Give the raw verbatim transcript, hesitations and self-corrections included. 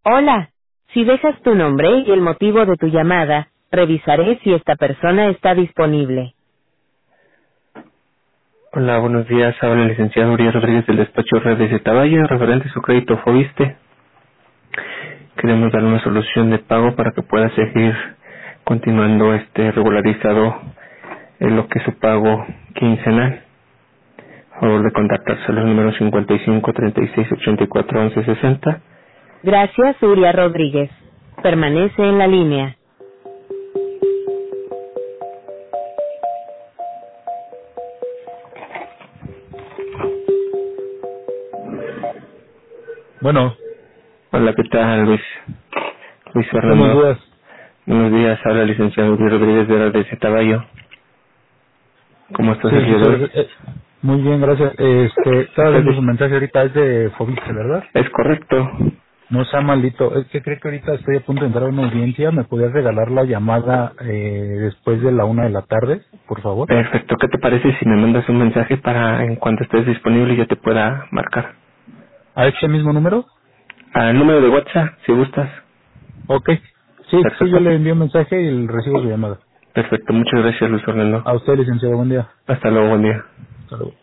Hola. Si dejas tu nombre y el motivo de tu llamada, revisaré si esta persona está disponible. Hola, buenos días. Habla el licenciado Uriel Rodríguez del despacho Red de Zetabayo, referente a su crédito Fobiste. Queremos dar una solución de pago para que pueda seguir continuando este regularizado en lo que es su pago quincenal. Por favor de contactarse al número cincuenta y cinco, treinta y seis, ochenta y cuatro, once, sesenta. Gracias, Uria Rodríguez. Permanece en la línea. Bueno, Hola, ¿qué tal, Luis? Luis buenos Fernando. días. Buenos días. Habla el licenciado Uriel Rodríguez de Red de Zetabayo. ¿Cómo estás Sí, el día de muchas hoy? gracias. Eh, muy bien, gracias. Este, estaba ¿Estás viendo su bien? mensaje ahorita, es de Fobiste, ¿verdad? Es correcto. No sea maldito. Es que creo que ahorita estoy a punto de entrar a una audiencia. ¿Me podrías regalar la llamada eh, después de la una de la tarde, por favor? Perfecto. ¿Qué te parece si me mandas un mensaje para en cuanto estés disponible yo te pueda marcar? ¿A este mismo número? Al número de WhatsApp, si gustas. Ok. Sí, sí, yo Perfecto. le envío un mensaje y recibo su llamada. Perfecto. Muchas gracias, Luis Fernando. A usted, licenciado, buen día. Hasta luego. Buen día. Hasta luego.